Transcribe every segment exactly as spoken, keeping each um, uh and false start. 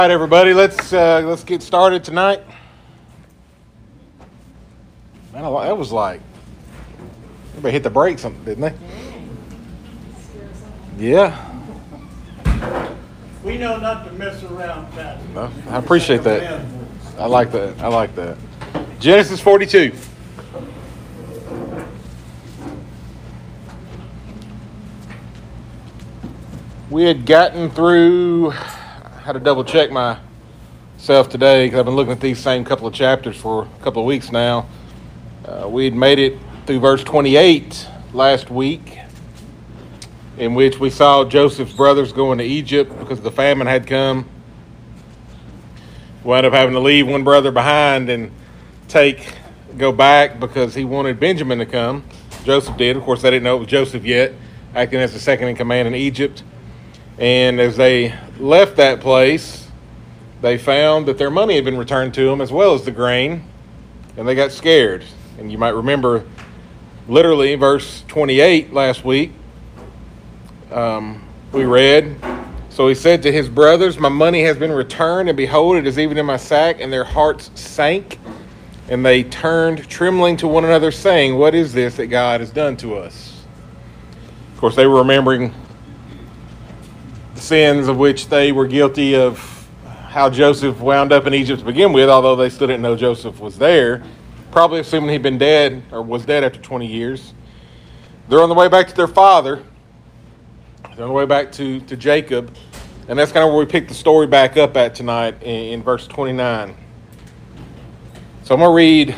All right, everybody, let's uh, let's get started tonight. Man, that was like everybody hit the brakes, something, didn't they? Yeah. We know not to mess around, Pat. No, I appreciate that. I like that. I like that. Genesis forty-two. We had gotten through. I had to double check myself today because I've been looking at these same couple of chapters for a couple of weeks now. Uh, we had made it through verse twenty-eight last week, in which we saw Joseph's brothers going to Egypt because the famine had come. Wound up having to leave one brother behind and take go back because he wanted Benjamin to come. Joseph did. Of course, they didn't know it was Joseph yet, acting as the second in command in Egypt. And as they left that place, they found that their money had been returned to them as well as the grain, and they got scared. And you might remember literally verse twenty-eight last week, um, we read, "So he said to his brothers, my money has been returned, and behold, it is even in my sack, and their hearts sank. And they turned trembling to one another, saying, what is this that God has done to us?" Of course, they were remembering the sins of which they were guilty of, how Joseph wound up in Egypt to begin with, although they still didn't know Joseph was there, probably assuming he'd been dead or was dead after twenty years. They're on the way back to their father. They're on the way back to, to Jacob. And that's kind of where we pick the story back up at tonight in, in verse twenty-nine. So I'm going to read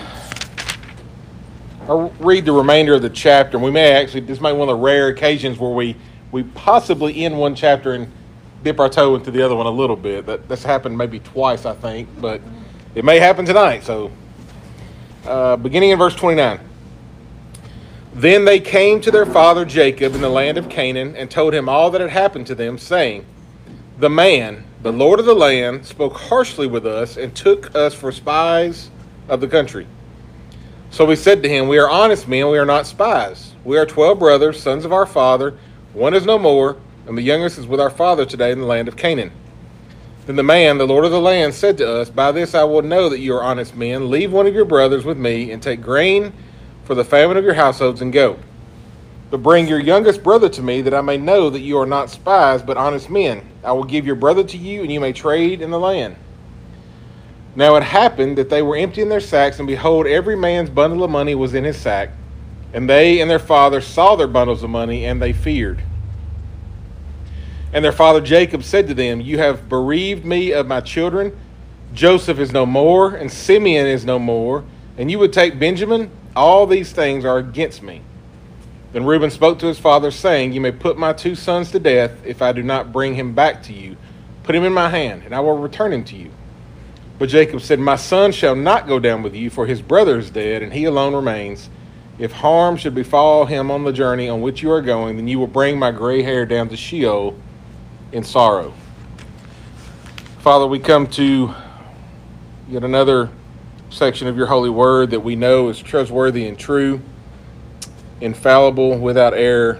I'll read the remainder of the chapter. And we may actually, this might be one of the rare occasions where we, we possibly end one chapter and dip our toe into the other one a little bit. That, that's happened maybe twice, I think. But it may happen tonight. So uh, beginning in verse twenty-nine. Then they came to their father Jacob in the land of Canaan and told him all that had happened to them, saying, the man, the Lord of the land, spoke harshly with us and took us for spies of the country. So we said to him, we are honest men, we are not spies. We are twelve brothers, sons of our father. One is no more, and the youngest is with our father today in the land of Canaan. Then the man, the Lord of the land, said to us, by this I will know that you are honest men. Leave one of your brothers with me and take grain for the famine of your households and go. But bring your youngest brother to me, that I may know that you are not spies, but honest men. I will give your brother to you, and you may trade in the land. Now it happened that they were emptying their sacks, and behold, every man's bundle of money was in his sack. And they and their father saw their bundles of money, and they feared. And their father Jacob said to them, you have bereaved me of my children. Joseph is no more, and Simeon is no more, and you would take Benjamin? All these things are against me. Then Reuben spoke to his father, saying, you may put my two sons to death if I do not bring him back to you. Put him in my hand, and I will return him to you. But Jacob said, my son shall not go down with you, for his brother is dead, and he alone remains. If harm should befall him on the journey on which you are going, then you will bring my gray hair down to Sheol in sorrow. Father, we come to yet another section of your holy word that we know is trustworthy and true, infallible, without error.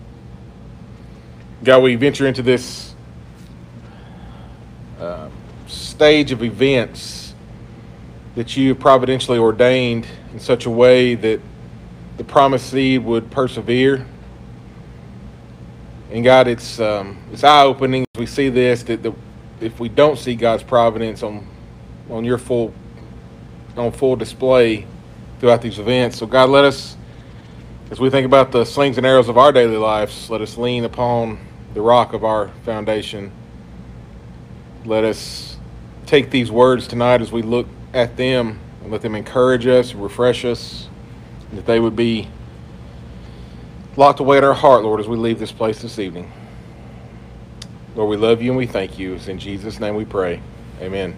God, we venture into this uh, stage of events that you have providentially ordained in such a way that the promised seed would persevere. And God, it's um, it's eye-opening as we see this, that the, if we don't see God's providence on on your full on full display throughout these events. So God, let us, as we think about the slings and arrows of our daily lives, let us lean upon the rock of our foundation. Let us take these words tonight as we look at them and let them encourage us, refresh us, and that they would be locked away in our heart, Lord, as we leave this place this evening. Lord, we love you and we thank you. It's in Jesus' name we pray. Amen.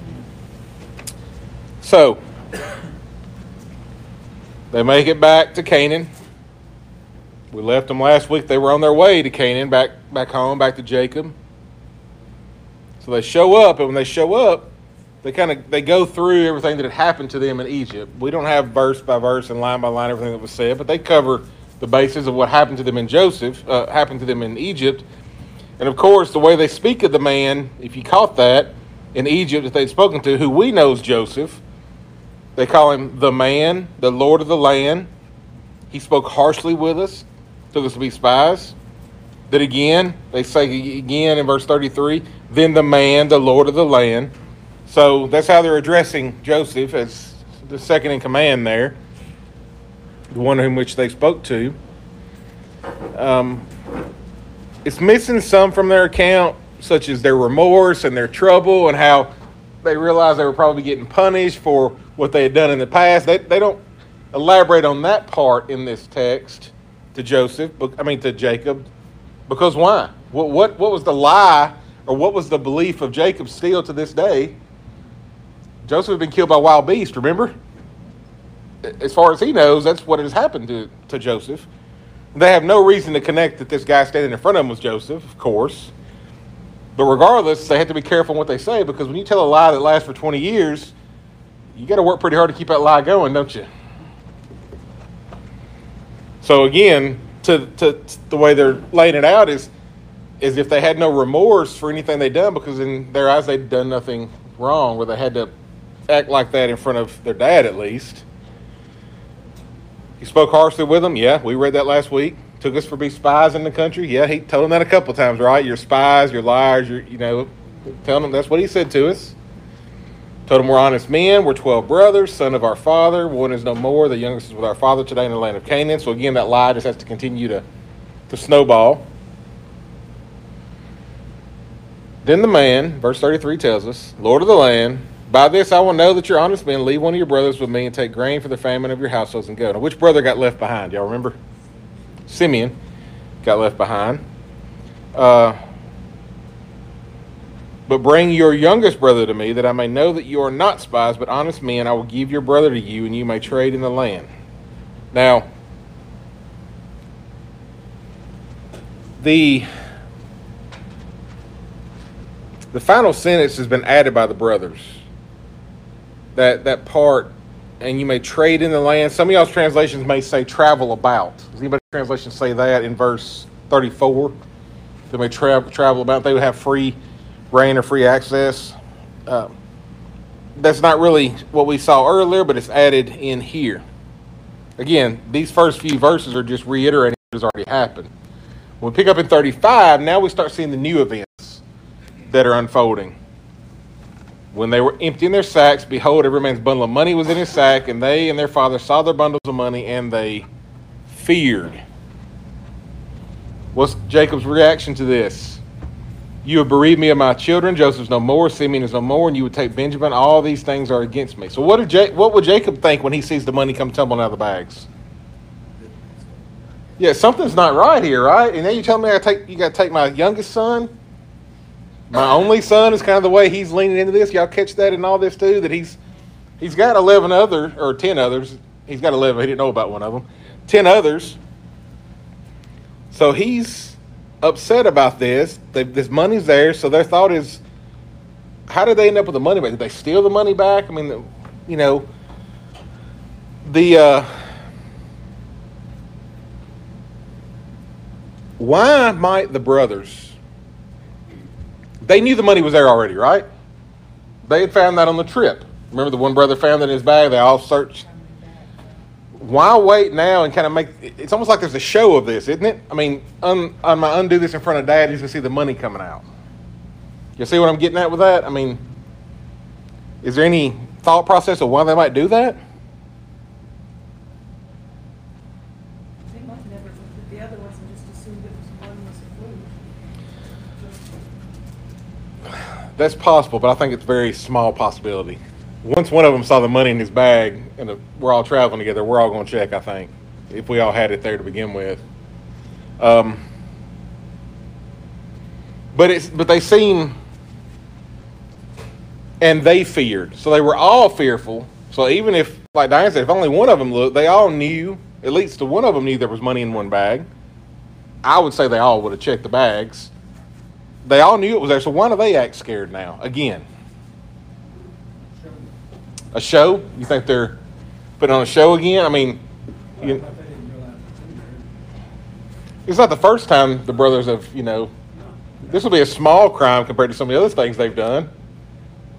So, they make it back to Canaan. We left them last week. They were on their way to Canaan, back back home, back to Jacob. So they show up, and when they show up, they kind of they go through everything that had happened to them in Egypt. We don't have verse by verse and line by line everything that was said, but they cover the basis of what happened to them in Joseph, uh, happened to them in Egypt. And of course, the way they speak of the man, if you caught that, in Egypt that they'd spoken to, who we know as Joseph. They call him the man, the Lord of the land. He spoke harshly with us, took us to be spies. Then again, they say again in verse thirty-three, then the man, the Lord of the land. So that's how they're addressing Joseph as the second in command there, the one whom which they spoke to. Um, it's missing some from their account, such as their remorse and their trouble and how they realized they were probably getting punished for what they had done in the past. They they don't elaborate on that part in this text to Joseph, I mean to Jacob, because why? What what what was the lie, or what was the belief of Jacob still to this day? Joseph had been killed by wild beasts, remember? As far as he knows, that's what has happened to, to Joseph. They have no reason to connect that this guy standing in front of them was Joseph, of course. But regardless, they have to be careful in what they say, because when you tell a lie that lasts for twenty years, you got to work pretty hard to keep that lie going, don't you? So again, to, to, to the way they're laying it out is, is if they had no remorse for anything they'd done, because in their eyes they'd done nothing wrong, where they had to act like that in front of their dad at least. He spoke harshly with them. Yeah, we read that last week. Took us for be spies in the country. Yeah, he told them that a couple times, right? You're spies, you're liars, you're, you know, telling them that's what he said to us. Told them we're honest men, we're twelve brothers, son of our father. One is no more. The youngest is with our father today in the land of Canaan. So again, that lie just has to continue to, to snowball. Then the man, verse thirty-three tells us, Lord of the land, by this I will know that you're honest men. Leave one of your brothers with me and take grain for the famine of your households and go. Now, which brother got left behind? Y'all remember? Simeon got left behind. Uh, but bring your youngest brother to me, that I may know that you are not spies, but honest men. I will give your brother to you, and you may trade in the land. Now, the... The final sentence has been added by the brothers. That that part, and you may trade in the land. Some of y'all's translations may say travel about. Does anybody's translation say that in verse thirty-four? They may tra- travel about. They would have free reign or free access. Uh, that's not really what we saw earlier, but it's added in here. Again, these first few verses are just reiterating what has already happened. When we pick up in thirty-five, now we start seeing the new events that are unfolding. When they were emptying their sacks, behold, every man's bundle of money was in his sack, and they and their father saw their bundles of money, and they feared. What's Jacob's reaction to this? You have bereaved me of my children. Joseph's no more. Simeon is no more, and you would take Benjamin. All these things are against me. So what did ja- what would Jacob think when he sees the money come tumbling out of the bags? Yeah, something's not right here, right? And then you tell me I take you got to take my youngest son. My only son is kind of the way he's leaning into this. Y'all catch that in all this too, that he's he's got eleven other, or ten others. He's got eleven. He didn't know about one of them. ten others. So he's upset about this. They, this money's there. So their thought is, how did they end up with the money back? Did they steal the money back? I mean, you know, the... Uh, why might the brothers... They knew the money was there already, right? They had found that on the trip. Remember the one brother found it in his bag? They all searched. Why wait now and kind of make... It's almost like there's a show of this, isn't it? I mean, un, on my undo this in front of Dad, he's going to see the money coming out. You see what I'm getting at with that? I mean, is there any thought process of why they might do that? They might have never looked at the other ones and just assumed it was one was a fluke. That's possible, but I think it's a very small possibility. Once one of them saw the money in his bag, and the, we're all traveling together, we're all going to check, I think, if we all had it there to begin with. Um, but it's but they seem, and they feared. So they were all fearful. So even if, like Diane said, if only one of them looked, they all knew, at least the one of them knew there was money in one bag. I would say they all would have checked the bags. They all knew it was there, so why do they act scared now? Again. A show? You think they're putting on a show again? I mean, you, it's not the first time the brothers have, you know, this will be a small crime compared to some of the other things they've done.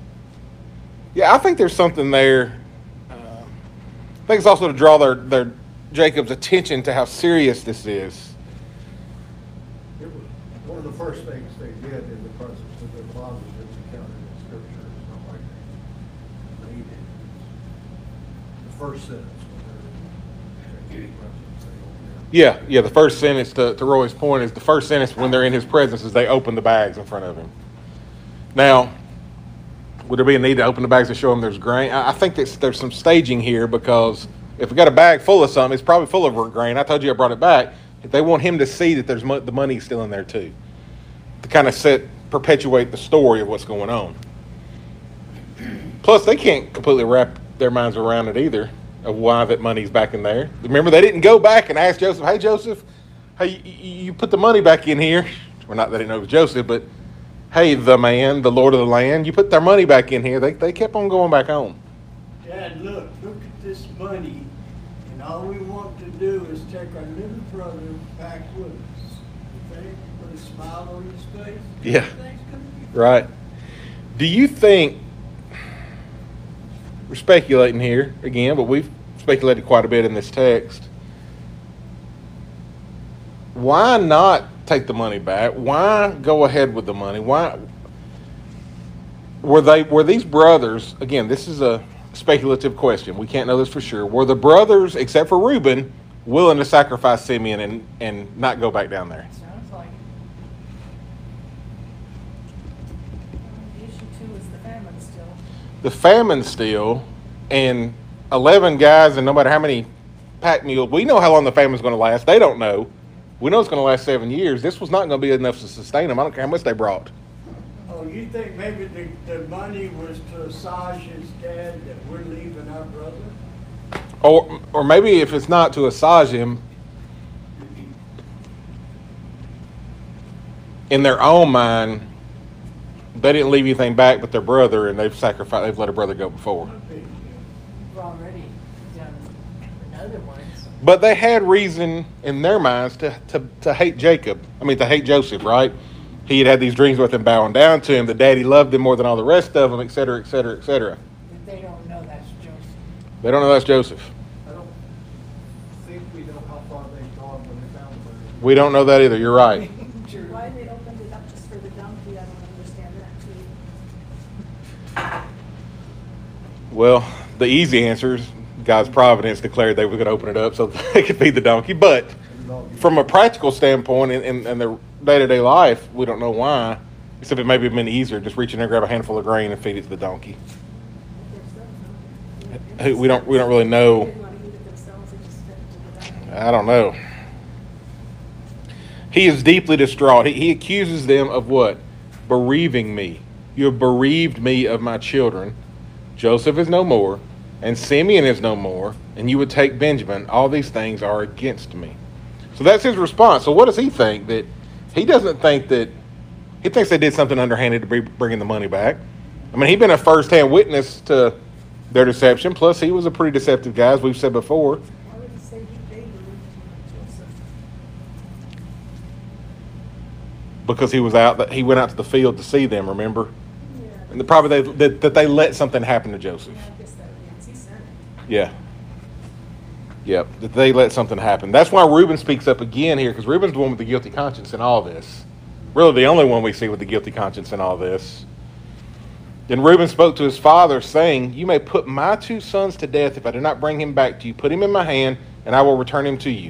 Yeah, I think there's something there. Uh, I think it's also to draw their, their Jacob's attention to how serious this is. It was one of the first things they did in the presence of their fathers that's accounted in Scripture. It's not like they made it. The first sentence when they're in the presence, they open it. Yeah, yeah. The first sentence to, to Roy's point is the first sentence when they're in his presence is they open the bags in front of him. Now, would there be a need to open the bags to show him there's grain? I, I think that there's some staging here because if we got a bag full of something, it's probably full of grain. I told you I brought it back. If they want him to see that there's mo- the money still in there too, to kind of set perpetuate the story of what's going on. Plus, they can't completely wrap their minds around it either of why that money's back in there. Remember, they didn't go back and ask Joseph, "Hey, Joseph, hey, you, you put the money back in here." Well, not that they didn't know it was Joseph, but hey, the man, the Lord of the land, you put their money back in here. They they kept on going back home. Dad, look, look at this money, and all we want to do is take our little brother back with us. You think? Put a smile on his face? Yeah. Everything's gonna be Right. Do you think, we're speculating here again, but we've speculated quite a bit in this text. Why not take the money back? Why go ahead with the money? Why were they were these brothers, again, this is a speculative question. We can't know this for sure. Were the brothers, except for Reuben, willing to sacrifice Simeon and, and not go back down there? Sounds like it. The issue too is the famine still. The famine still, and eleven guys and no matter how many pack mules, we know how long the famine's going to last. They don't know. We know it's going to last seven years. This was not going to be enough to sustain them. I don't care how much they brought. Oh, you think maybe the, the money was to assuage his dad that we're leaving our brother? Or or maybe if it's not to assuage him, in their own mind, they didn't leave anything back but their brother, and they've sacrificed, they've let a brother go before. We've already done another one. But they had reason in their minds to, to, to hate Jacob. I mean, to hate Joseph, right? He had had these dreams with him bowing down to him. The daddy loved him more than all the rest of them, et cetera, et cetera, et cetera. They don't know that's Joseph. They don't know that's Joseph. I don't think we know how far they've gone when they found him. We don't know that either. You're right. Why they opened it up just for the donkey, I don't understand that too. Well, the easy answer is God's providence declared they were going to open it up so they could feed the donkey. But from a practical standpoint in, in, in their day-to-day life, we don't know why, except it maybe have been easier just reach in there, grab a handful of grain, and feed it to the donkey. Who- We don't we don't really They know. didn't want to eat it themselves, they just fed it to the donkey. I don't know. He is deeply distraught. He, he accuses them of what? Bereaving me. You have bereaved me of my children. Joseph is no more, and Simeon is no more, and you would take Benjamin. All these things are against me. So that's his response. So what does he think? That he doesn't think that, he thinks they did something underhanded to be bringing the money back. I mean, he'd been a first-hand witness to their deception. Plus, he was a pretty deceptive guy, as we've said before. Why would he say he they believed Joseph? Because he was out, he went out to the field to see them, remember? Yeah. And the, probably they, that, that they let something happen to Joseph. Yeah, I guess that means he sent it. Yeah. Yep, that they let something happen. That's why Reuben speaks up again here, because Reuben's the one with the guilty conscience in all this. Really the only one we see with the guilty conscience in all this. Then Reuben spoke to his father, saying, "You may put my two sons to death if I do not bring him back to you. Put him in my hand, and I will return him to you."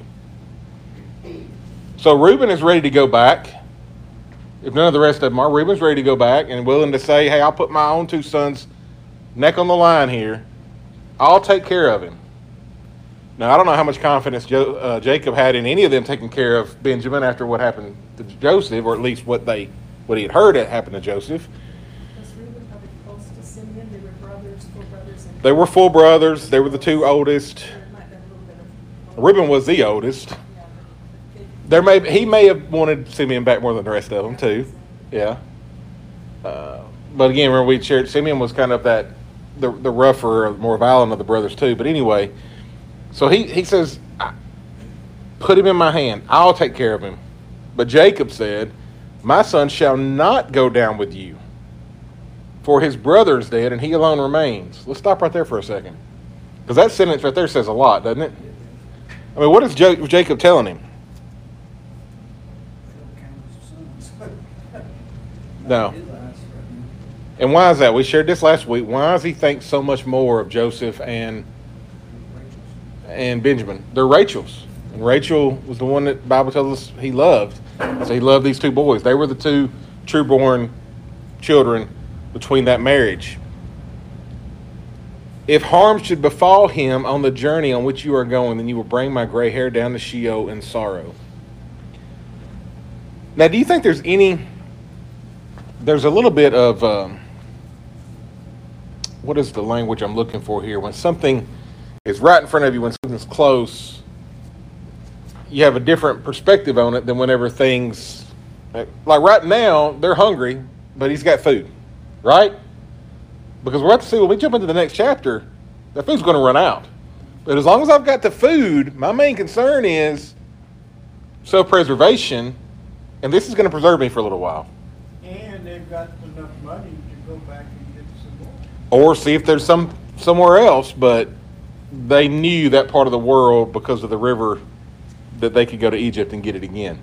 So Reuben is ready to go back. If none of the rest of them are, Reuben's ready to go back and willing to say, "Hey, I'll put my own two sons neck on the line here. I'll take care of him." Now, I don't know how much confidence jo- uh, Jacob had in any of them taking care of Benjamin after what happened to Joseph, or at least what they what he had heard had happened to Joseph. Was Reuben probably close to Simeon? They were brothers, full brothers. And They were full brothers. They were the two oldest. There might have been a little bit of. Reuben was the oldest. Yeah, but they- There may he may have wanted Simeon back more than the rest of them too. Yeah. Uh, but again, remember we shared Simeon was kind of that the the rougher, more violent of the brothers too. But anyway, so he he says, "Put him in my hand. I'll take care of him." But Jacob said, "My son shall not go down with you." For his brother is dead, and he alone remains. Let's stop right there for a second. Because that sentence right there says a lot, doesn't it? I mean, what is jo- Jacob telling him? No. And why is that? We shared this last week. Why does he think so much more of Joseph and and Benjamin? They're Rachel's. And Rachel was the one that the Bible tells us he loved. So he loved these two boys. They were the two true-born children between that marriage. If harm should befall him on the journey on which you are going, then you will bring my gray hair down to Sheol in sorrow. Now, do you think there's any... There's a little bit of... Um, what is the language I'm looking for here? When something is right in front of you, when something's close, you have a different perspective on it than whenever things... Like right now, they're hungry, but he's got food. Right? Because we're about to see, when we jump into the next chapter, that food's going to run out. But as long as I've got the food, my main concern is self-preservation, and this is going to preserve me for a little while. And they've got enough money to go back and get some more. Or see if there's some somewhere else, but they knew that part of the world because of the river that they could go to Egypt and get it again.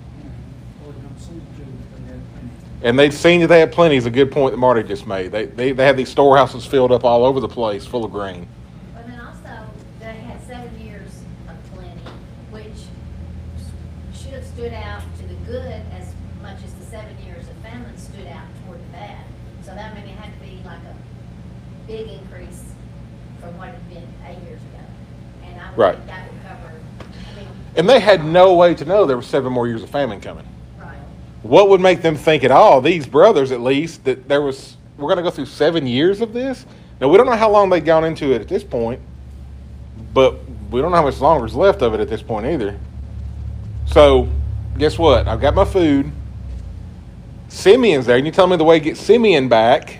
And they'd seen that they had plenty is a good point that Marty just made. They, they they had these storehouses filled up all over the place, full of grain. But then also, they had seven years of plenty, which should have stood out to the good as much as the seven years of famine stood out toward the bad. So that meant it had to be like a big increase from what it had been eight years ago. And I would Right. think that would cover, I mean, And they had no way to know there were seven more years of famine coming. right. What would make them think at all, these brothers at least, that there was, we're going to go through seven years of this? Now, we don't know how long they'd gone into it at this point, but we don't know how much longer is left of it at this point either. So, guess what? I've got my food. Simeon's there. And you tell me the way to get Simeon back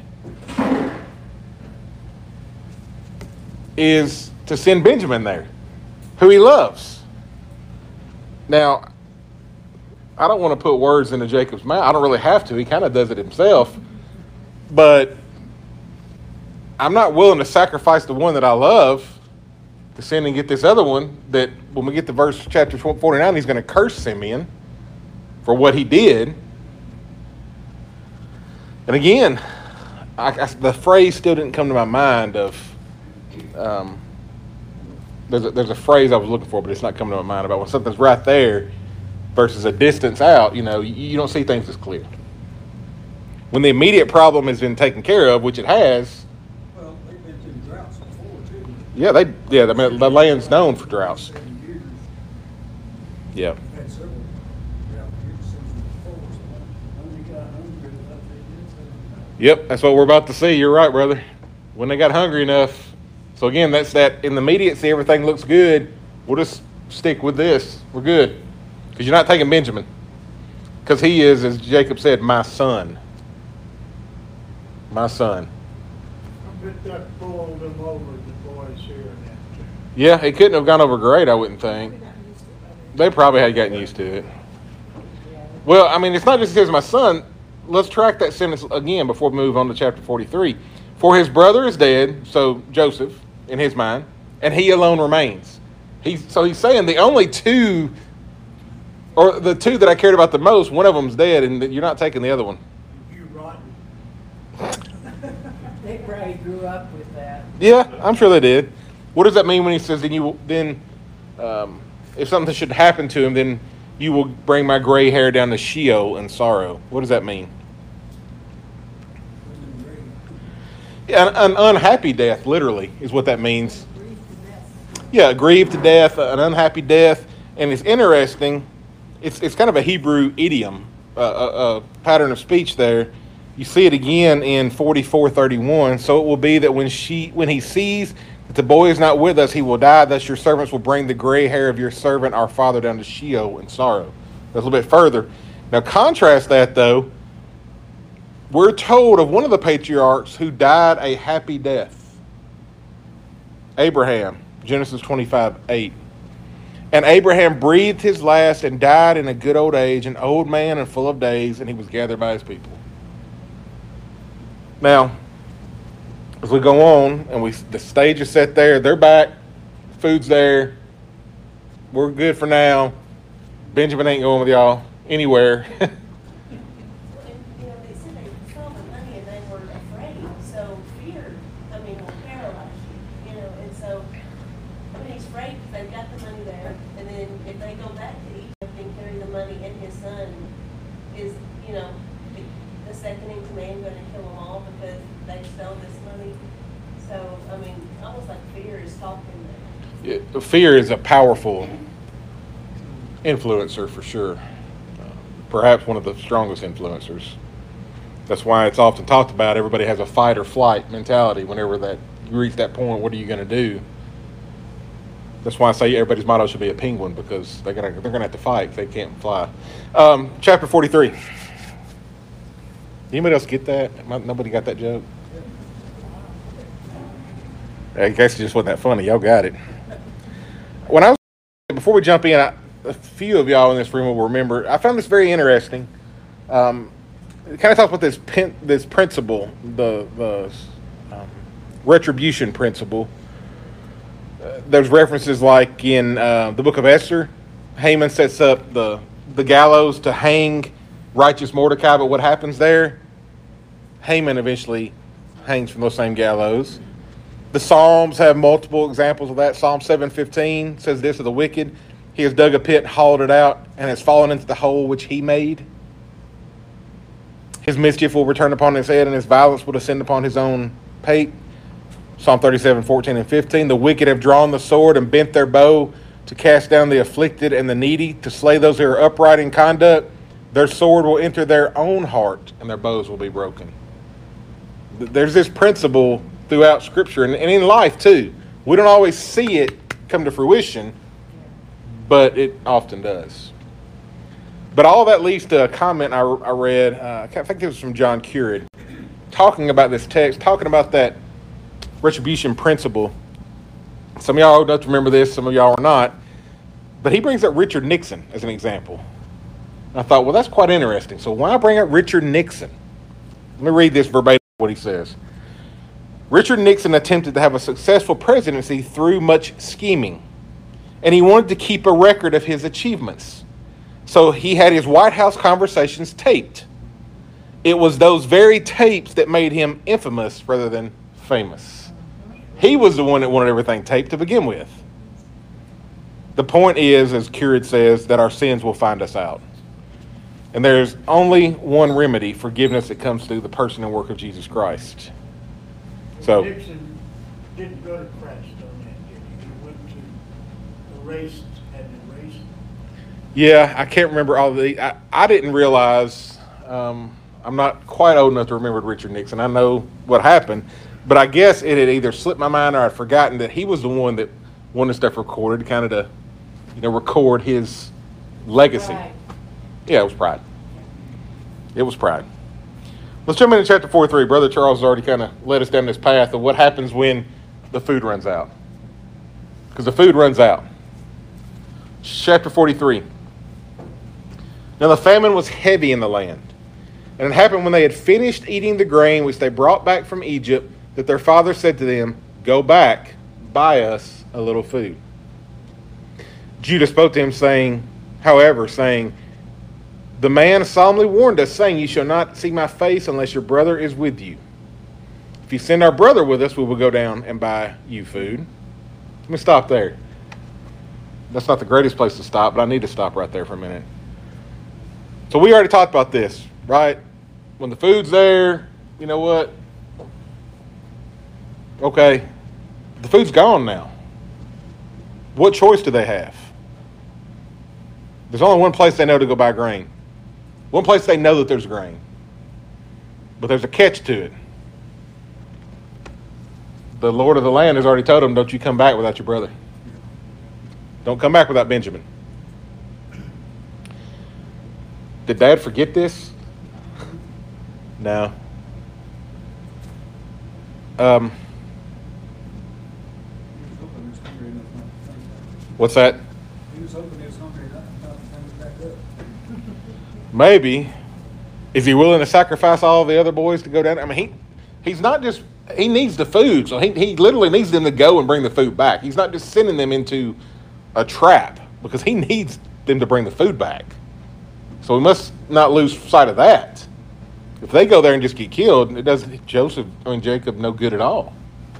is to send Benjamin there, who he loves. Now, I don't want to put words into Jacob's mouth. I don't really have to. He kind of does it himself. But I'm not willing to sacrifice the one that I love to send and get this other one that when we get to verse chapter forty-nine, he's going to curse Simeon for what he did. And again, I, I, the phrase still didn't come to my mind of, um, there's a, there's a phrase I was looking for, but it's not coming to my mind about when something's right there versus a distance out, you know, you, you don't see things as clear. When the immediate problem has been taken care of, which it has. Well, they've been through droughts before, too. Yeah, they yeah, I mean, the land's known for droughts. Seven years, Yeah. we've had several drought years since before, so When they got hungry enough, they did something. Yep, that's what we're about to see. You're right, brother. When they got hungry enough. So again, that's that in the immediacy, everything looks good. We'll just stick with this. We're good. Because you're not taking Benjamin. Because he is, as Jacob said, my son. My son. I bet that pulled them over, the boys here and that too. Yeah, it couldn't have gone over great, I wouldn't think. Maybe not used to it by then. They probably had gotten used to it. Well, I mean, it's not just he says my son. Let's track that sentence again before we move on to chapter forty-three. For his brother is dead, so Joseph, in his mind, and he alone remains. He's, so he's saying the only two, or the two that I cared about the most, one of them's dead, and you're not taking the other one. You rotten. They probably grew up with that. Yeah, I'm sure they did. What does that mean when he says, then you will, then, um, if something should happen to him, then you will bring my gray hair down to Sheol in sorrow? What does that mean? Yeah, an, an unhappy death, literally, is what that means. Grief to death. Yeah, grieved to death, an unhappy death. And it's interesting, it's it's kind of a Hebrew idiom, uh, a, a pattern of speech there. You see it again in forty-four thirty-one. So it will be that when she when he sees that the boy is not with us, he will die. Thus your servants will bring the gray hair of your servant, our father, down to Sheol in sorrow. That's a little bit further. Now contrast that, though. We're told of one of the patriarchs who died a happy death. Abraham, Genesis twenty-five eight. And Abraham breathed his last and died in a good old age, an old man and full of days, and he was gathered by his people. Now, as we go on, and we the stage is set there, they're back, food's there, we're good for now. Benjamin ain't going with y'all anywhere. And, you know, they said they saw the money and they were afraid, so fear, I mean, will paralyze you, you know, and so, I mean, he's afraid if they've got the money there, and then if they go back to Egypt and carry the money and his son is, you know, the- the second in command gonna kill them all because they stole this money? So, I mean, almost like fear is talking there. Yeah, fear is a powerful influencer for sure. Uh, perhaps one of the strongest influencers. That's why it's often talked about. Everybody has a fight or flight mentality whenever that you reach that point. What are you going to do? That's why I say everybody's motto should be a penguin, because they're gonna they're gonna have to fight if they can't fly. Um, chapter forty-three. Anybody else get that? Nobody got that joke? I guess it just wasn't that funny. Y'all got it. When I was before we jump in, I, a few of y'all in this room will remember. I found this very interesting. Um, it kind of talks about this pen, this principle, the the um, retribution principle. Uh, there's references like in uh, the book of Esther, Haman sets up the the gallows to hang righteous Mordecai, but what happens there? Haman eventually hangs from those same gallows. The Psalms have multiple examples of that. Psalm seven fifteen says this of the wicked: he has dug a pit, hauled it out, and has fallen into the hole which he made. His mischief will return upon his head, and his violence will descend upon his own pate. Psalm thirty-seven fourteen and fifteen. The wicked have drawn the sword and bent their bow to cast down the afflicted and the needy, to slay those who are upright in conduct. Their sword will enter their own heart, and their bows will be broken. There's this principle throughout Scripture and, and in life too. We don't always see it come to fruition, but it often does. But all that leads to a comment I, I read, uh, I think it was from John Currid, talking about this text, talking about that retribution principle. Some of y'all old enough to remember this, some of y'all are not. But he brings up Richard Nixon as an example. And I thought, well, that's quite interesting. So why bring up Richard Nixon? Let me read this verbatim, what he says. Richard Nixon attempted to have a successful presidency through much scheming, and he wanted to keep a record of his achievements. So he had his White House conversations taped. It was those very tapes that made him infamous rather than famous. He was the one that wanted everything taped to begin with. The point is, as Currid says, that our sins will find us out. And there's only one remedy, forgiveness, that comes through the person and work of Jesus Christ. So Nixon didn't go to Christ on that, did he? He went to erased, had erased. yeah, I can't remember all the. I, I didn't realize. Um, I'm not quite old enough to remember Richard Nixon. I know what happened, but I guess it had either slipped my mind or I'd forgotten that he was the one that wanted stuff recorded, kind of to, you know, record his legacy. Right. Yeah, it was pride. It was pride. Let's jump into chapter forty-three. Brother Charles has already kind of led us down this path of what happens when the food runs out. Because the food runs out. Chapter forty-three. Now the famine was heavy in the land. And it happened when they had finished eating the grain which they brought back from Egypt, that their father said to them, "Go back, buy us a little food." Judah spoke to him, saying, however, saying, "The man solemnly warned us, saying, 'You shall not see my face unless your brother is with you. If you send our brother with us, we will go down and buy you food.'" Let me stop there. That's not the greatest place to stop, but I need to stop right there for a minute. So we already talked about this, right? When the food's there, you know what? Okay, the food's gone now. What choice do they have? There's only one place they know to go buy grain. One place they know that there's grain. But there's a catch to it. The Lord of the land has already told them, don't you come back without your brother. Don't come back without Benjamin. Did Dad forget this? No. Um, what's that? He was hoping he was hungry enough not to come back up. Maybe. Is he willing to sacrifice all the other boys to go down? I mean, he he's not just he needs the food. So he, he literally needs them to go and bring the food back. He's not just sending them into a trap because he needs them to bring the food back. So we must not lose sight of that. If they go there and just get killed, it does Joseph, I mean Jacob, no good at all.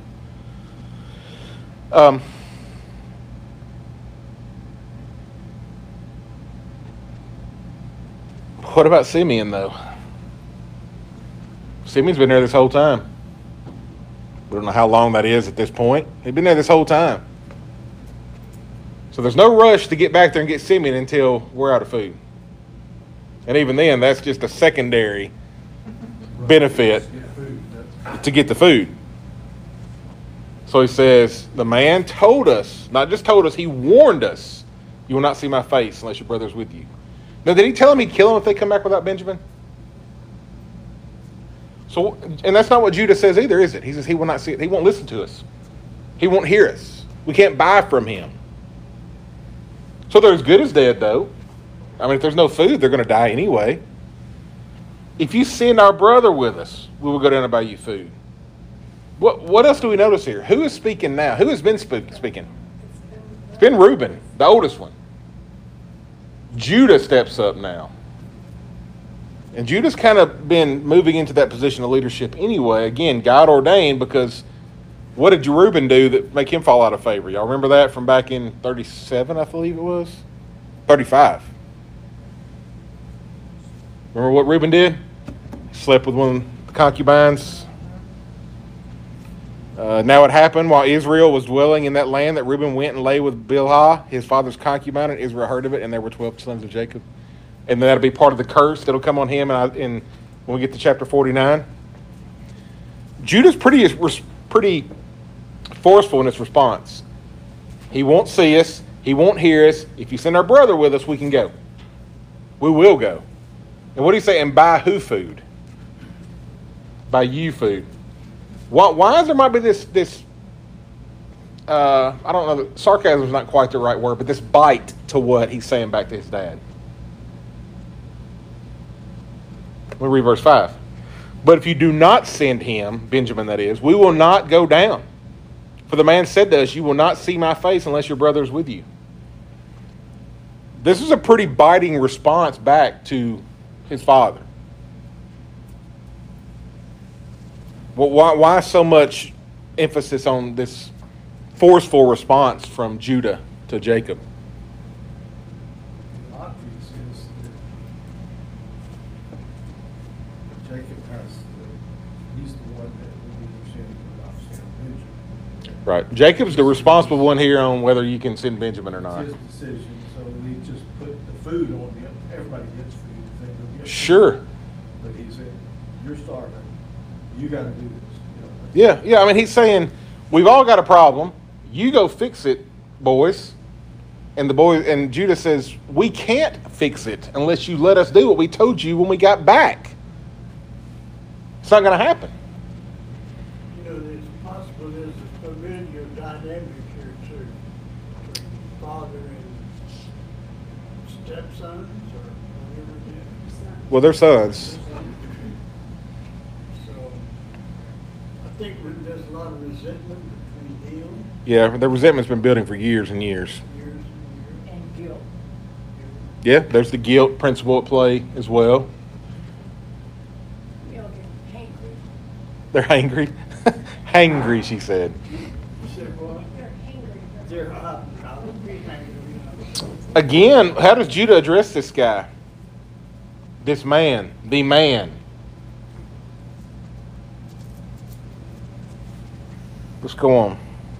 Um, what about Simeon, though? Simeon's been there this whole time. We don't know how long that is at this point. He's been there this whole time. So there's no rush to get back there and get Simeon until we're out of food. And even then, that's just a secondary benefit to get the food. So he says, the man told us, not just told us, he warned us, you will not see my face unless your brother's with you. Now, did he tell them he'd kill them if they come back without Benjamin? So, and that's not what Judah says either, is it? He says he will not see it. He won't listen to us. He won't hear us. We can't buy from him. So they're as good as dead, though. I mean, if there's no food, they're going to die anyway. If you send our brother with us, we will go down and buy you food. What what else do we notice here? Who is speaking now? Who has been speaking? It's been Reuben, the oldest one. Judah steps up now. And Judah's kind of been moving into that position of leadership anyway. Again, God ordained, because what did Reuben do that make him fall out of favor? Y'all remember that from back in thirty-seven, I believe it was? thirty-five. Remember what Reuben did? He slept with one of the concubines. Uh, now it happened while Israel was dwelling in that land that Reuben went and lay with Bilhah, his father's concubine, and Israel heard of it, and there were twelve sons of Jacob. And then that'll be part of the curse that'll come on him in, in, when we get to chapter forty-nine. Judah's pretty, pretty forceful in his response. He won't see us. He won't hear us. If you send our brother with us, we can go. We will go. And what do you say? And buy who food? Buy you food. Why, why is there might be this, this uh, I don't know, sarcasm is not quite the right word, but this bite to what he's saying back to his dad. We'll read verse five. But if you do not send him, Benjamin that is, we will not go down. For the man said to us, you will not see my face unless your brother is with you. This is a pretty biting response back to his father. Well, why, why so much emphasis on this forceful response from Judah to Jacob? The obvious is that Jacob has the, he's the one that we send without sending Benjamin. Right. Jacob's the responsible one here on whether you can send Benjamin or not. It's his decision, so we just put the food on him. Everybody gets food if they go get Sure. food. But he said, you're starving. You got to do this. You know, Yeah, yeah. I mean, he's saying, we've all got a problem. You go fix it, boys. And the boy and Judah says, we can't fix it unless you let us do what we told you when we got back. It's not going to happen. You know, it's possible there's a familiar dynamic here too, between father and stepsons or whatever it is. Well, they're sons. So I think there's a lot of resentment between them, Yeah, the resentment's been building for years and years. years and years. And guilt. Yeah, there's the guilt principle at play as well. Guilt and hangry. They're angry. Hangry, she said. You said what? They're hangry. That's They're what- hot. I would be angry. Again, how does Judah address this guy? This man, the man. Let's go on.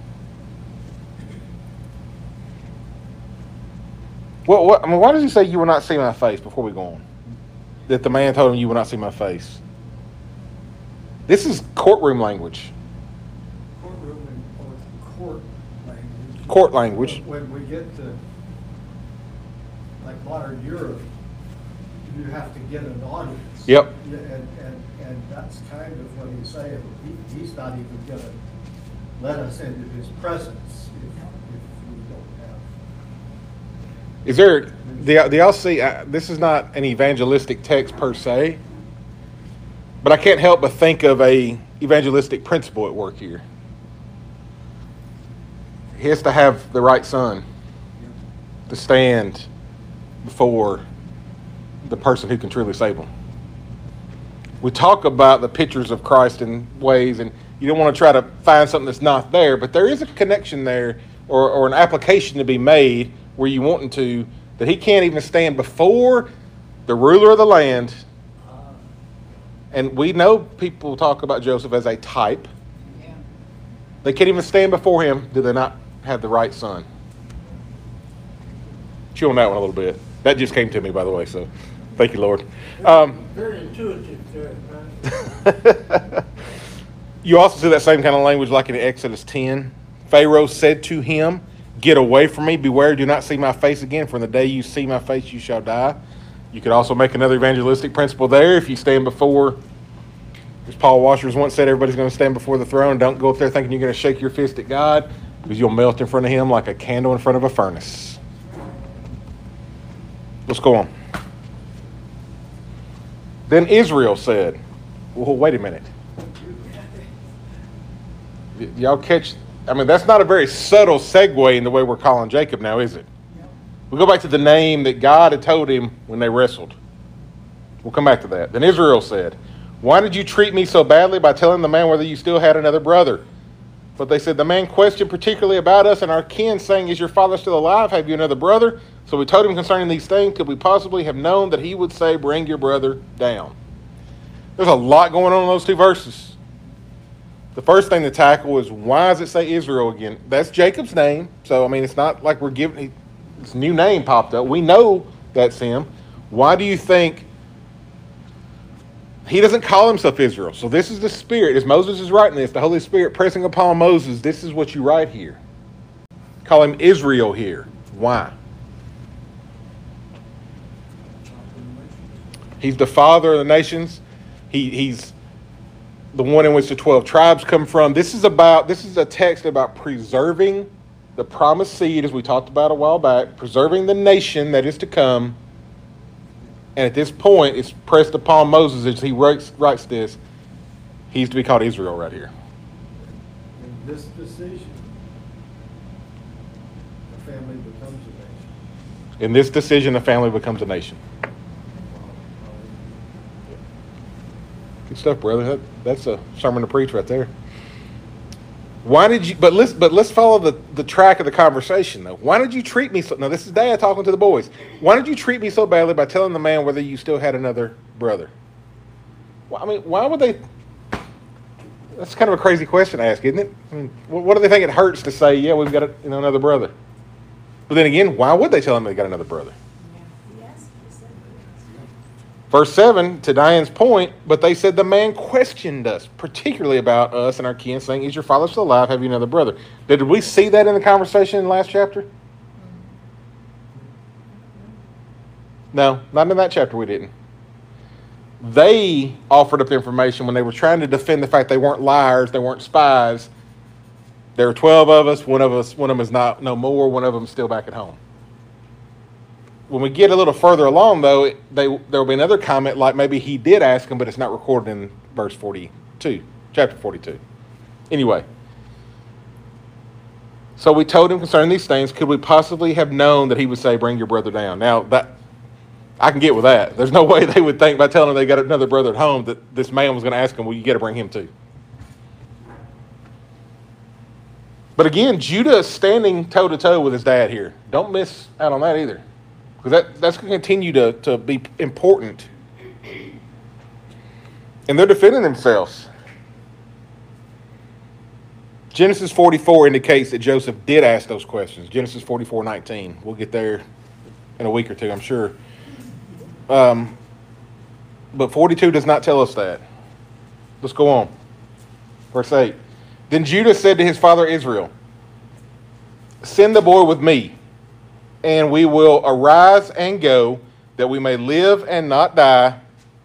What, what, I mean, why does he say you will not see my face before we go on? That the man told him you will not see my face. This is courtroom language. courtroom and, or court language. Court language. When we get to, like modern Europe, you have to get an audience. Yep. Yeah, and, and, and that's kind of what he's saying. He, he's not even gonna let us into his presence if, if we don't have. Is there, do, do y'all see, uh, this is not an evangelistic text per se, but I can't help but think of a evangelistic principle at work here. He has to have the right son to stand before the person who can truly save them. We talk about the pictures of Christ in ways, and you don't want to try to find something that's not there, but there is a connection there, or, or an application to be made where you want him to, that he can't even stand before the ruler of the land. And we know people talk about Joseph as a type. Yeah. They can't even stand before him. Do they not have the right son? Chew on that one a little bit. That just came to me, by the way, so thank you, Lord. Um, Very intuitive there, right? you also see that same kind of language like in Exodus ten. Pharaoh said to him, "Get away from me. Beware, do not see my face again. For in the day you see my face, you shall die." You could also make another evangelistic principle there. If you stand before, as Paul Washers once said, everybody's going to stand before the throne. Don't go up there thinking you're going to shake your fist at God, because you'll melt in front of him like a candle in front of a furnace. Let's go on. Then Israel said, well, wait a minute. Y- y'all catch, I mean, that's not a very subtle segue in the way we're calling Jacob now, is it? We go back to the name that God had told him when they wrestled. We'll come back to that. Then Israel said, "Why did you treat me so badly by telling the man whether you still had another brother?" But they said, "The man questioned particularly about us and our kin, saying, 'Is your father still alive? Have you another brother?' So we told him concerning these things. Could we possibly have known that he would say, 'Bring your brother down'?" There's a lot going on in those two verses. The first thing to tackle is, why does it say Israel again? That's Jacob's name. So, I mean, it's not like we're giving... This new name popped up. We know that's him. Why do you think he doesn't call himself Israel? So this is the Spirit. As Moses is writing this, the Holy Spirit pressing upon Moses, this is what you write here. Call him Israel here. Why? He's the father of the nations. He, he's the one in which the twelve tribes come from. This is about. This is a text about preserving the promised seed, as we talked about a while back, preserving the nation that is to come. And at this point, it's pressed upon Moses as he writes, writes this. He's to be called Israel right here. In this decision, the family becomes a nation. In this decision, the family becomes a nation. Good stuff, brother. That, that's a sermon to preach right there. Why did you, but let's, but let's follow the, the track of the conversation though. Why did you treat me so, now this is Dad talking to the boys. Why did you treat me so badly by telling the man whether you still had another brother? Well, I mean, why would they, that's kind of a crazy question to ask, isn't it? I mean, what do they think it hurts to say, yeah, we've got a, you know, another brother? But then again, why would they tell him they got another brother? Yes, he said Verse seven, to Diane's point, but they said the man questioned us, particularly about us and our kin, saying, "Is your father still alive? Have you another brother?" Did we see that in the conversation in the last chapter? No, not in that chapter we didn't. They offered up the information when they were trying to defend the fact they weren't liars, they weren't spies. There were twelve of us, one of us, one of them is not no more, one of them is still back at home. When we get a little further along, though, it, they, there will be another comment like maybe he did ask him, but it's not recorded in verse forty-two, chapter forty-two. Anyway, so we told him concerning these things, could we possibly have known that he would say, "Bring your brother down"? Now, that I can get with that. There's no way they would think by telling him they got another brother at home that this man was going to ask him, well, you got to bring him too. But again, Judah is standing toe-to-toe with his dad here. Don't miss out on that either. Because that, that's going to continue to, to be important. And they're defending themselves. Genesis forty-four indicates that Joseph did ask those questions. Genesis forty-four nineteen. We'll get there in a week or two, I'm sure. Um, but forty-two does not tell us that. Let's go on. Verse eight. Then Judah said to his father Israel, "Send the boy with me, and we will arise and go, that we may live and not die,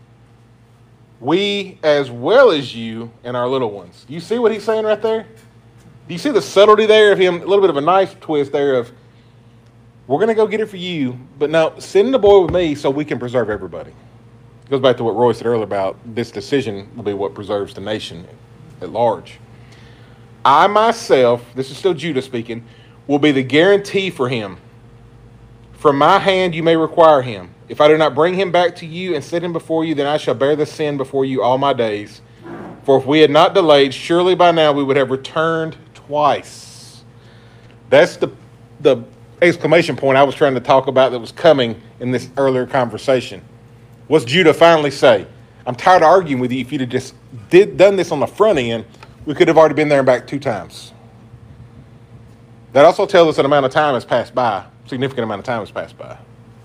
we as well as you and our little ones." You see what he's saying right there? Do you see the subtlety there of him? A little bit of a knife twist there of, we're going to go get it for you, but now send the boy with me so we can preserve everybody. It goes back to what Roy said earlier about this decision will be what preserves the nation. at large. I myself, this is still Judah speaking, will be the guarantee for him. From my hand you may require him. If I do not bring him back to you and set him before you, then I shall bear the sin before you all my days. For if we had not delayed, surely by now we would have returned twice. That's the the exclamation point I was trying to talk about that was coming in this earlier conversation. What's Judah finally say? I'm tired of arguing with you. If you'd have just did done this on the front end, we could have already been there and back two times. That also tells us an amount of time has passed by. Significant amount of time has passed by.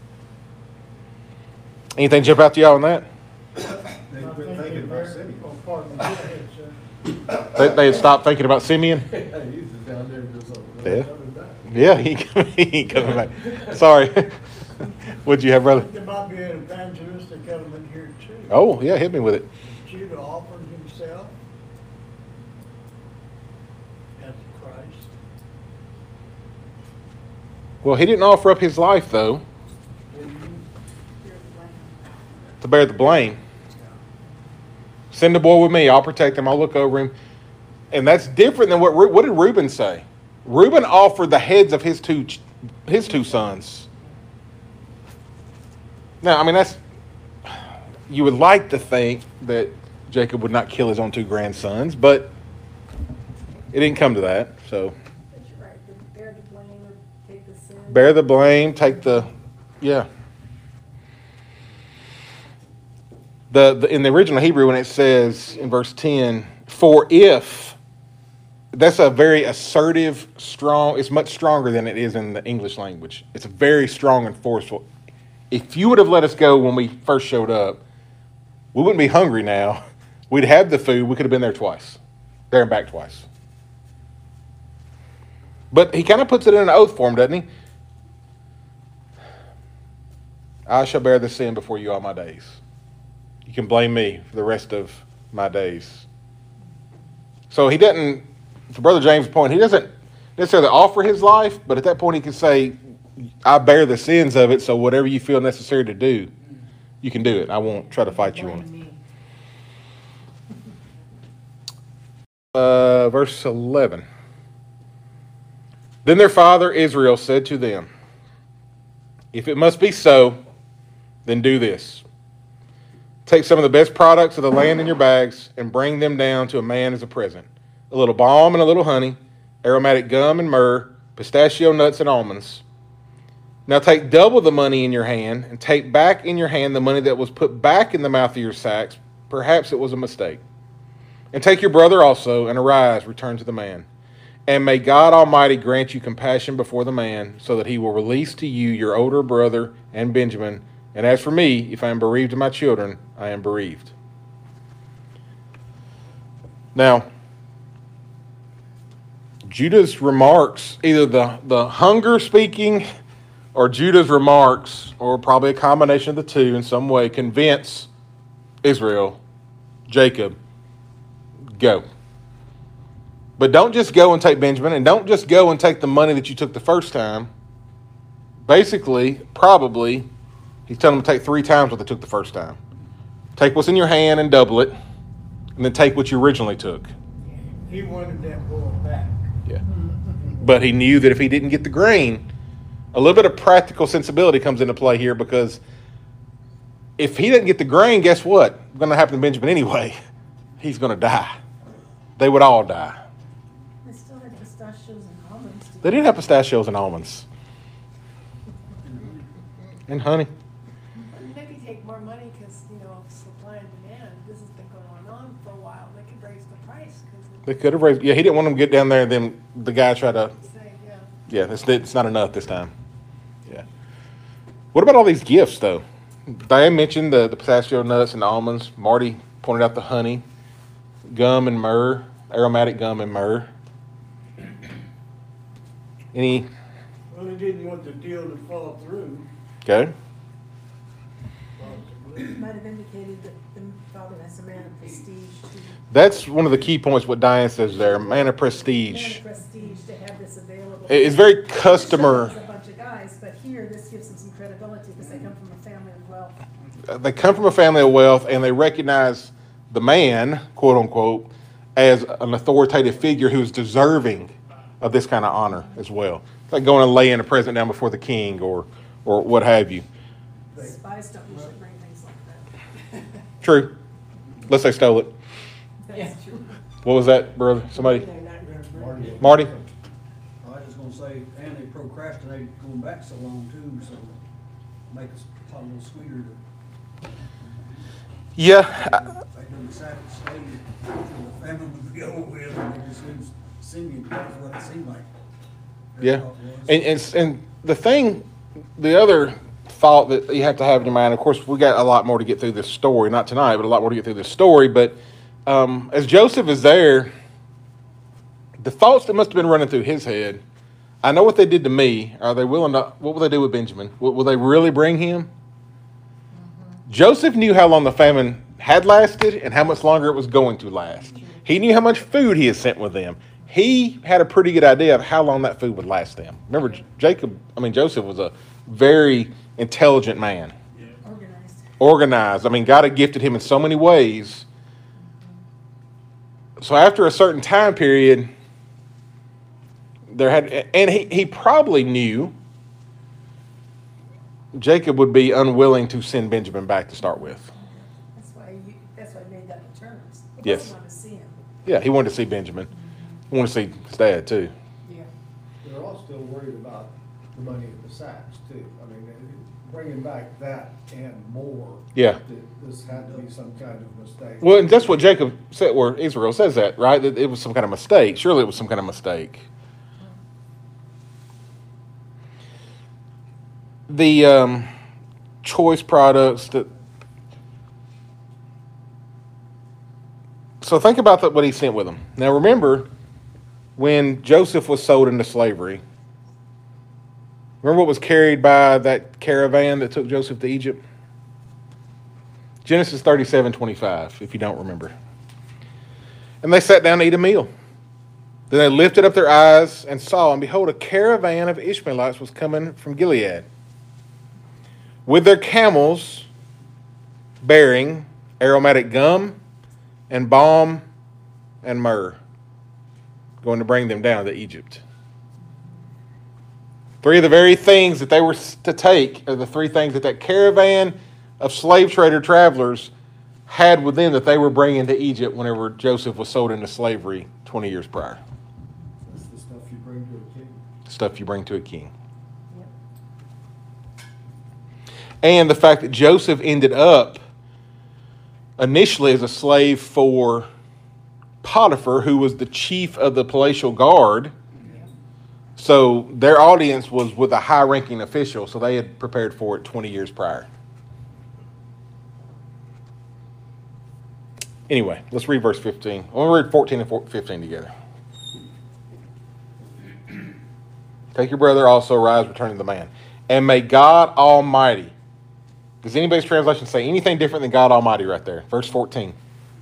Anything jump out to y'all on that? They've been thinking about Simeon. Oh, pardon me. Go ahead, sir. They, they had stopped thinking about Simeon? He's just down there just like, Yeah. coming back. Yeah, he, he ain't coming back. Sorry. What'd you have, brother? There might be an evangelistic element here too. Oh, yeah, hit me with it. Judah offered himself as Christ. Well, he didn't offer up his life, though, to bear the blame. Send the boy with me. I'll protect him. I'll look over him. And that's different than what, Ru- what did Reuben say? Reuben offered the heads of his two, his two sons. Now, I mean, that's, you would like to think that Jacob would not kill his own two grandsons, but it didn't come to that. So But you're right, the- bear the blame or take the sin. bear the blame, take the, yeah. The, the in the original Hebrew, when it says in verse ten, for if, that's a very assertive, strong, it's much stronger than it is in the English language. It's very strong and forceful. If you would have let us go when we first showed up, we wouldn't be hungry now. We'd have the food. We could have been there twice, there and back twice. But he kind of puts it in an oath form, doesn't he? I shall bear the sin before you all my days. You can blame me for the rest of my days. So he doesn't, to Brother James' point, he doesn't necessarily offer his life, but at that point he can say, I bear the sins of it, so whatever you feel necessary to do, you can do it. I won't try to fight you on it. Uh, verse eleven. Then their father Israel said to them, if it must be so, then do this. Take some of the best products of the land in your bags and bring them down to a man as a present. A little balm and a little honey, aromatic gum and myrrh, pistachio nuts and almonds. Now take double the money in your hand and take back in your hand the money that was put back in the mouth of your sacks. Perhaps it was a mistake. And take your brother also and arise, return to the man. And may God Almighty grant you compassion before the man, so that he will release to you your older brother and Benjamin. And as for me, if I am bereaved of my children, I am bereaved. Now, Judah's remarks, either the, the hunger speaking or Judah's remarks, or probably a combination of the two in some way, convince Israel, Jacob, go. But don't just go and take Benjamin, and don't just go and take the money that you took the first time. Basically, probably, he's telling them to take three times what they took the first time. Take what's in your hand and double it, and then take what you originally took. He wanted that boy back. Yeah. But he knew that if he didn't get the grain, a little bit of practical sensibility comes into play here, because if he doesn't get the grain, guess what? What's going to happen to Benjamin anyway? He's going to die. They would all die. They still had pistachios and almonds. They did have pistachios and almonds. And honey. Maybe take more money because, you know, supply and demand. This has been going on for a while. They could raise the price because They could have raised. Yeah, he didn't want them to get down there, and then the guy tried to. say, yeah. Yeah, it's, it's not enough this time. Yeah. What about all these gifts, though? Diane mentioned the, the pistachio nuts and the almonds. Marty pointed out the honey, gum and myrrh, aromatic gum and myrrh. Any? Well, he didn't want the deal to fall through. Okay. It might have indicated that the father has a man of prestige to That's one of the key points. What Diane says there, man of man prestige. of prestige to have this available. It's very There's customer. a bunch of guys, but here this gives them some credibility because they come from a family of wealth. They come from a family of wealth, and they recognize the man, quote unquote, as an authoritative figure who is deserving of this kind of honor as well. It's like going and laying a present down before the king or or what have you. Spies don't usually bring things like that. True. Unless they stole it. That's true. What was that, brother? Somebody? They're not gonna bring- Marty? I was just gonna say, and they procrastinate going back so long too, so make us a little sweeter to, Yeah. they done decided to stay until the famine would be over with, and they just lose Simeon, that's what it seemed like. Their Yeah. thought was. And, and, and the thing, the other thought that you have to have in your mind, of course, we got a lot more to get through this story, not tonight, but a lot more to get through this story. But um, as Joseph is there, the thoughts that must have been running through his head, I know what they did to me. Are they willing to, what will they do with Benjamin? Will, will they really bring him? Mm-hmm. Joseph knew how long the famine had lasted and how much longer it was going to last. He knew how much food he had sent with them. He had a pretty good idea of how long that food would last them. Remember, Jacob, I mean, Joseph was a very intelligent man. Organized. Organized. I mean, God had gifted him in so many ways. So after a certain time period, there had, and he, he probably knew Jacob would be unwilling to send Benjamin back to start with. That's why you, that's why I made that the terms. He Yes. doesn't want to see him. Yeah, he wanted to see Benjamin. He wanted to see his dad, too. Yeah. They're all still worried about the money in the sacks too. I mean, bringing back that and more. Yeah. that This had to be some kind of mistake. Well, and that's what Jacob said, or Israel says that, right? That it was some kind of mistake. Surely it was some kind of mistake. The um, choice products that. So think about that, what he sent with them. Now remember, when Joseph was sold into slavery, remember what was carried by that caravan that took Joseph to Egypt? Genesis thirty-seven twenty-five, if you don't remember. And they sat down to eat a meal. Then they lifted up their eyes and saw, and behold, a caravan of Ishmaelites was coming from Gilead, with their camels bearing aromatic gum and balm and myrrh, going to bring them down to Egypt. Three of the very things that they were to take are the three things that that caravan of slave trader travelers had with them that they were bringing to Egypt whenever Joseph was sold into slavery twenty years prior. That's the stuff you bring to a king. Stuff you bring to a king. Yep. And the fact that Joseph ended up initially as a slave for Potiphar, who was the chief of the palatial guard. So their audience was with a high-ranking official, so they had prepared for it twenty years prior. Anyway, let's read verse fifteen. I'm going to read fourteen and fifteen together. Take your brother also, rise, return to the man. And may God Almighty. Does anybody's translation say anything different than God Almighty right there? Verse fourteen.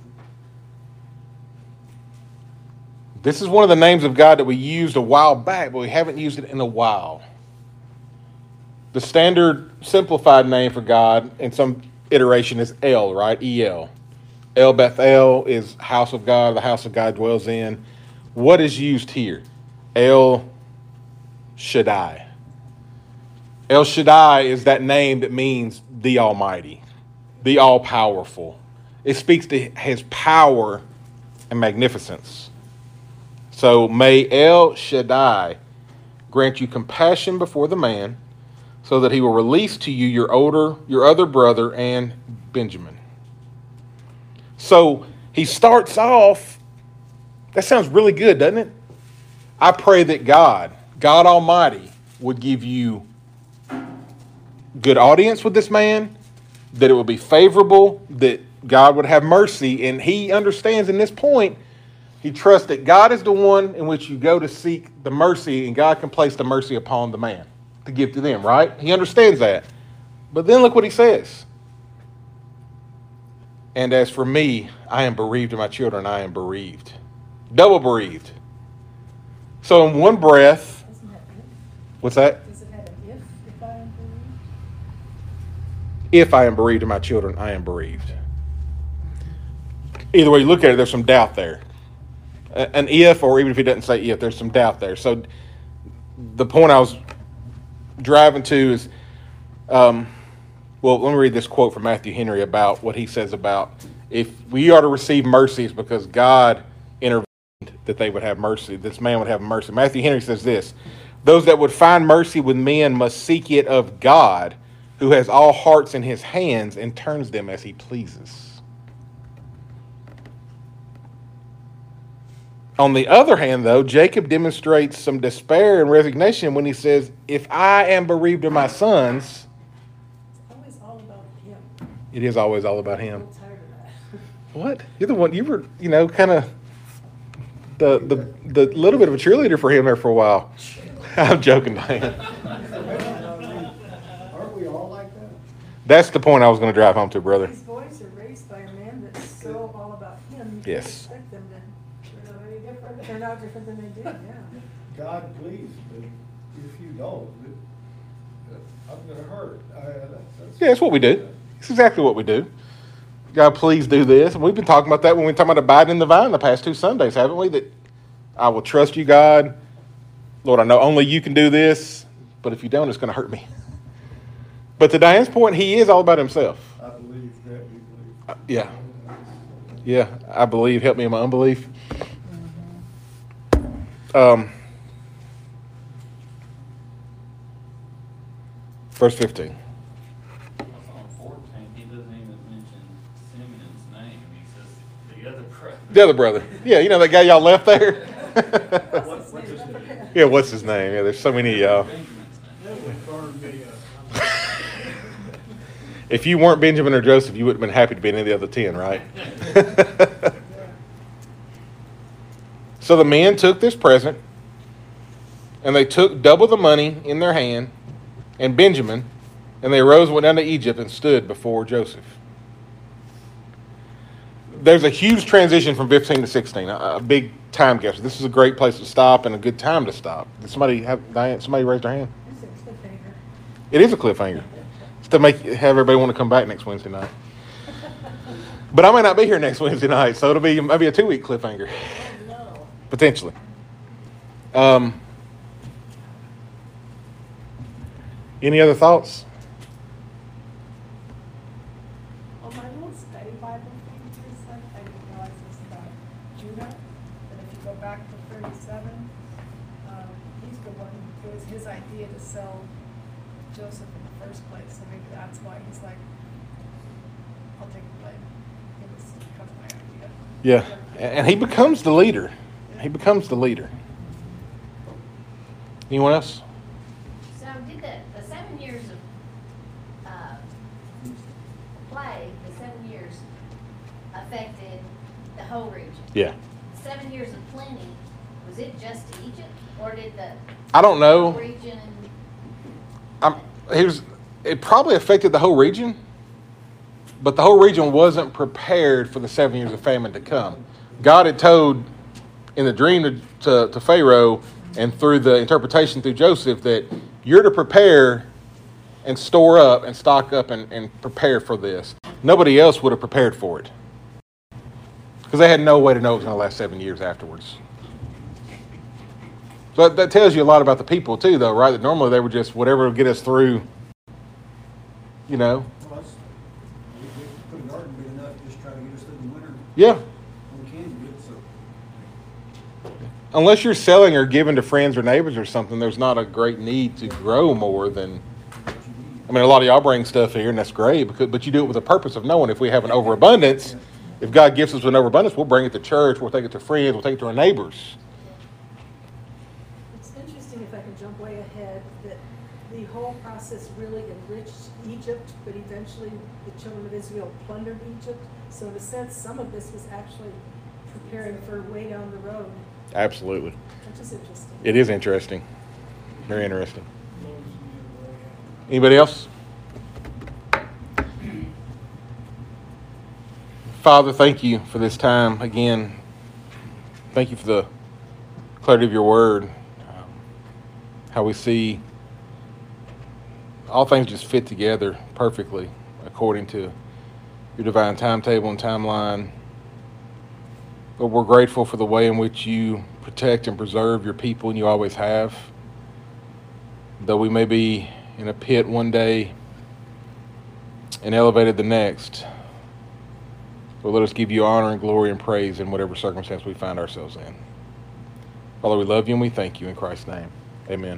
This is one of the names of God that we used a while back, but we haven't used it in a while. The standard simplified name for God in some iteration is El, right? E L. El Bethel is house of God, the house of God dwells in. What is used here? El Shaddai. El Shaddai is that name that means the Almighty, the All-Powerful. It speaks to his power and magnificence. So may El Shaddai grant you compassion before the man, so that he will release to you your older, your other brother and Benjamin. So he starts off, that sounds really good, doesn't it? I pray that God, God Almighty, would give you good audience with this man, that it would be favorable, that God would have mercy. And he understands in this point, he trusts that God is the one in which you go to seek the mercy, and God can place the mercy upon the man to give to them, right? He understands that. But then look what he says. And as for me, I am bereaved of my children, I am bereaved. Double bereaved. So in one breath, Isn't that it? what's that? Does it have an if, if I am bereaved? If I am bereaved of my children, I am bereaved. Either way you look at it, there's some doubt there. a- an if, or even if he doesn't say if, there's some doubt there. So the point I was driving to is, um, well, let me read this quote from Matthew Henry about what he says about if we are to receive mercy, it's because God intervened that they would have mercy, this man would have mercy. Matthew Henry says this: those that would find mercy with men must seek it of God, who has all hearts in his hands and turns them as he pleases. On the other hand, though, Jacob demonstrates some despair and resignation when he says, if I am bereaved of my sons, It's always all about him. it is always all about him. I'm tired of that. What? You're the one, you were, you know, kind of the, the, the little bit of a cheerleader for him there for a while. I'm joking, Diane. Aren't we all like that? That's the point I was going to drive home to, brother. These boys are raised by a man that's so all about him. You Yes. can't expect them to, they're not any different, they're not different than they did, yeah. God, please, but if you don't, it- I'm gonna hurt. I- that- that's- Yeah, that's what we do. It's exactly what we do. God, please do this. And we've been talking about that when we were talking about abiding in the vine the past two Sundays, haven't we? That I will trust you, God. Lord, I know only you can do this, but if you don't, it's going to hurt me. But to Diane's point, he is all about himself. I believe that you believe. Uh, yeah. Yeah, I believe. Help me in my unbelief. Um, verse fifteen. On fourteen, he doesn't even mention Simeon's name. He says the other brother. The other brother. Yeah, you know that guy y'all left there? What- what's his name? Yeah, what's his name? Yeah, there's so many of y'all. Benjamin's name. That would burn me up. If you weren't Benjamin or Joseph, you wouldn't have been happy to be any of the other ten, right? So the men took this present, and they took double the money in their hand, and Benjamin, and they arose and went down to Egypt and stood before Joseph. There's a huge transition from fifteen to sixteen, a, a big time gap. So this is a great place to stop and a good time to stop. Did somebody have Diane? Somebody raised their hand. This is the finger. It is a cliffhanger. It's to make have everybody want to come back next Wednesday night. But I may not be here next Wednesday night, so it'll be maybe a two-week cliffhanger, No. potentially. Um, any other thoughts? On my little study Bible thing too, son, I didn't realize this about Judah, that if you go back to thirty-seven, um, he's the one, it was his idea to sell Joseph in the first place, so maybe that's why he's like, I'll take the blame. It was kind of my idea. Yeah, and he becomes the leader. He becomes the leader. Anyone else? So did the, the seven years of, uh, plague, the seven years affected the whole region? Yeah. Seven years of plenty, was it just to Egypt, or did the I don't know. whole region? I'm, here's, it probably affected the whole region, but the whole region wasn't prepared for the seven years of famine to come. God had told in the dream to, to, to Pharaoh and through the interpretation through Joseph that you're to prepare and store up and stock up and, and prepare for this. Nobody else would have prepared for it because they had no way to know it was going to last seven years afterwards. So that, that tells you a lot about the people too, though, right? That normally they were just whatever will get us through, you know. Well, that's, we, we put a garden big enough, just try to get us through the winter Yeah. when we can get, so. Unless you're selling or giving to friends or neighbors or something, there's not a great need to grow more than. I mean, a lot of y'all bring stuff here, and that's great, because, but you do it with a purpose of knowing if we have an overabundance, if God gives us an overabundance, we'll bring it to church, we'll take it to friends, we'll take it to our neighbors. It's interesting, if I can jump way ahead, that the whole process really enriched Egypt, but eventually the children of Israel plundered Egypt. So in a sense, some of this was actually preparing for way down the road, Absolutely. which is interesting. It is interesting. Very interesting. Anybody else? Father, thank you for this time. Again, thank you for the clarity of your word. Um, how we see all things just fit together perfectly according to your divine timetable and timeline. But we're grateful for the way in which you protect and preserve your people, and you always have. Though we may be in a pit one day and elevated the next, but let us give you honor and glory and praise in whatever circumstance we find ourselves in. Father, we love you and we thank you in Christ's name. Amen.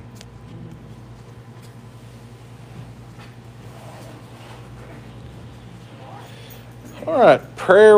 All right, prayer.